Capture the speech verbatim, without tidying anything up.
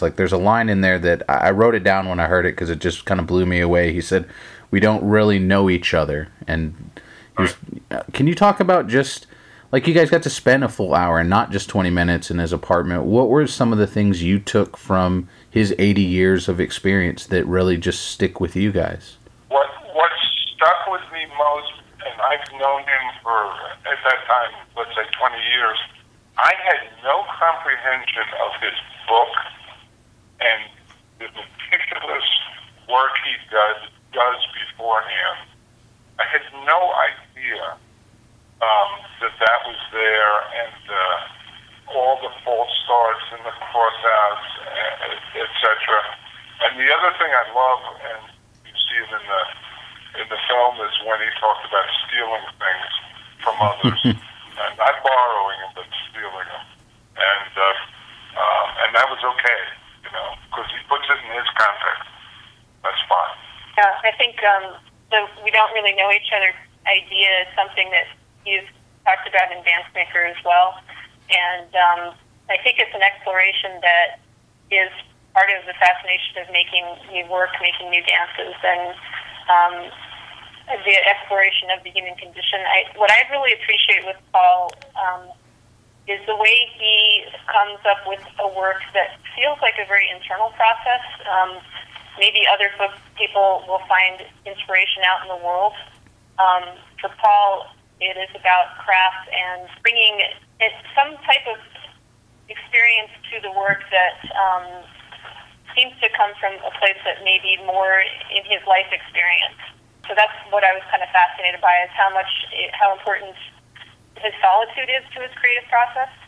Like, there's a line in there that I I wrote it down when I heard it because it just kind of blew me away. He said, "We don't really know each other," and he was, uh, can you talk about just like you guys got to spend a full hour and not just twenty minutes in his apartment? What were some of the things you took from his eighty years of experience that really just stick with you guys? What what stuck with me most, and I've known him for at that time, let's say twenty years. I had no comprehension of his book and the meticulous work he does does beforehand. I had no idea um, that that was there, and uh, all the false starts and the cross-outs, et cetera. And the other thing I love, and you see it in the in the film, is when he talked about stealing things from others, and not borrowing them, but stealing them, and uh, uh, and that was okay, you know, because he puts it in his context. That's fine. Yeah, I think um, the we don't really know each other idea is something that you've talked about in Dance Maker as well, and um, I think it's an exploration that is part of the fascination of making new work, making new dances, and um, the exploration of the human condition. I, what I really appreciate with Paul um, is the way he comes up with a work that feels like a very internal process. Um, maybe other folks, people will find inspiration out in the world. Um, for Paul, it is about craft and bringing it, some type of experience to the work that um, seems to come from a place that may be more in his life experience. So that's what I was kind of fascinated by, is how much, how important his solitude is to his creative process.